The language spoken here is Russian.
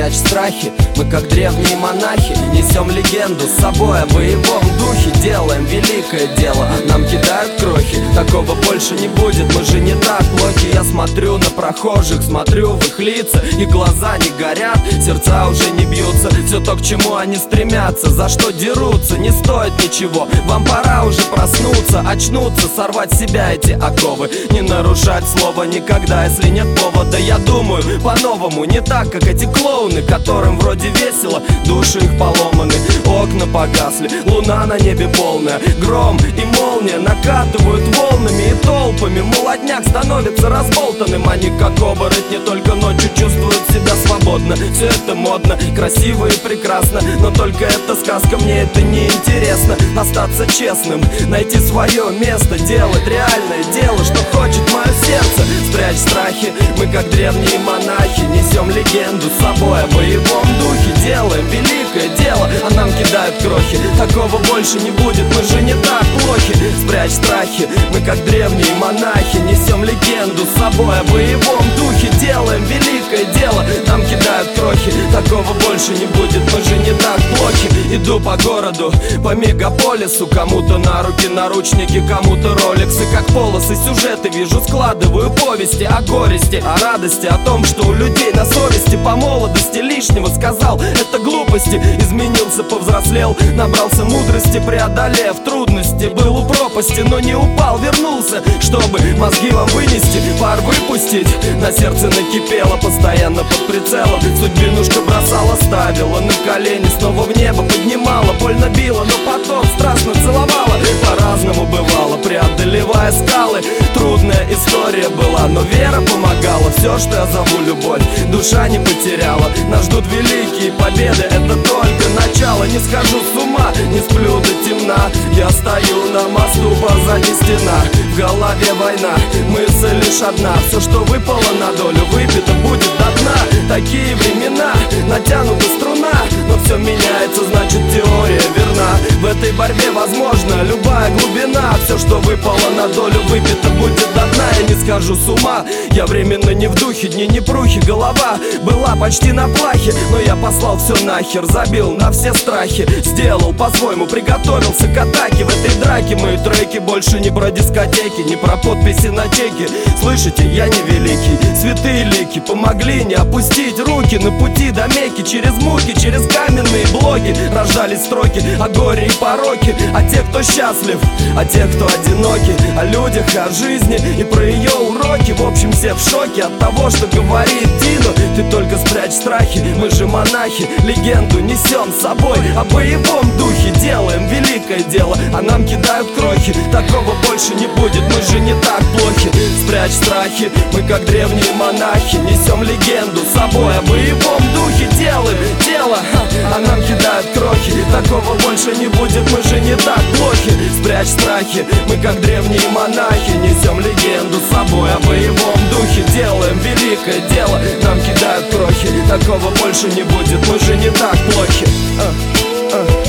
спрячь страхи. Мы как древние монахи несем легенду с собой о боевом духе. Делаем великое дело, нам кидают крохи. Такого больше не будет, мы же не так плохи. Я смотрю на прохожих, смотрю в их лица, и глаза не горят, сердца уже не бьются. Все то, к чему они стремятся, за что дерутся, не стоит ничего. Вам пора уже проснуться, очнуться, сорвать с себя эти оковы. Не нарушать слово никогда, если нет повода. Я думаю по-новому, не так, как эти клоуны, которым вроде весело, души их поломаны. Окна погасли, луна на небе полная, гром и молния накатывают волнами и толпами. Молодняк становится разболтанным, они как оборотни, только ночью чувствуют себя свободно. Все это модно, красиво и прекрасно, но только это сказка, мне это не интересно. Остаться честным, найти свое место, делать реальное дело, что хочет мое сердце. Спрячь страхи, мы как древние монахи несем легенду с собой о боевом духе. Делаем великое дело, а нам кидают крохи. Такого больше не будет, мы же не так плохи. Спрячь страхи, мы как древние монахи несем легенду с собой о боевом духе. Делаем великое дело, нам кидают крохи. Такого больше не будет, мы же не так плохи. Иду по городу, по мегаполису, кому-то на руки наручники, кому-то роликсы. Как полосы сюжеты вижу, складываю повести о горести, о радости, о том, что у людей на совести. По молодости лишнего сказал, это глупости. Изменился, повзрослел, набрался мудрости, преодолев трудности. Был у пропасти, но не упал, вернулся, чтобы мозги вам вынести, пар выпустить. На сердце накипело, постоянно под прицелом. Судьбинушка бросала, ставила на колени, снова в небо поднимала. Больно била, но потом страстно целовала. По-разному бывало, преодолевая скалы. Трудная история была, но вера помогала. Все, что я зову любовь, душа не потеряла. Нас ждут великие победы, это только начало. Не схожу с ума, не сплю до темна. Я стою на мосту, позади стена. В голове война, мысль лишь одна. Все, что выпало на долю, выпито будет до дна. Такие времена, натянута струна, но все меняется, значит теория верна. В этой борьбе возможна любая глубина. Все, что выпало на долю, выпито будет до дна. Я не схожу с ума, я временно не в духе, дни не прухи. Голова была почти на плахе, но я послал все нахер, забил на все страхи. Сделал по-своему, приготовился к атаке. В этой драке мои треки больше не про дискотеки, не про подписи на чеки. Слышите, я не великий, святые лики помогли не опустить руки на пути до Мекки. Через муки, через каменные блоки рождались строки о горе и пороке, о тех, кто счастлив, о тех, кто одиноки, о людях, о жизни и про ее уроки. В общем, все в шоке от того, что говорит Дино. Ты только спрячь страхи, мы же монахи, легенду несем с собой о боевом духе. Делаем великое дело, а нам кидают крохи. Такого больше не будет, мы же не так плохи. Спрячь страхи, мы как древние монахи несем легенду с собой о боевом духе. Делаем дело, а нам кидают крохи. Такого больше не будет, мы же не так плохи. Спрячь страхи, мы как древние монахи несем легенду с собой о боевом духе. Делаем великое дело, нам кидают крохи. Такого больше не будет, мы же не так плохи.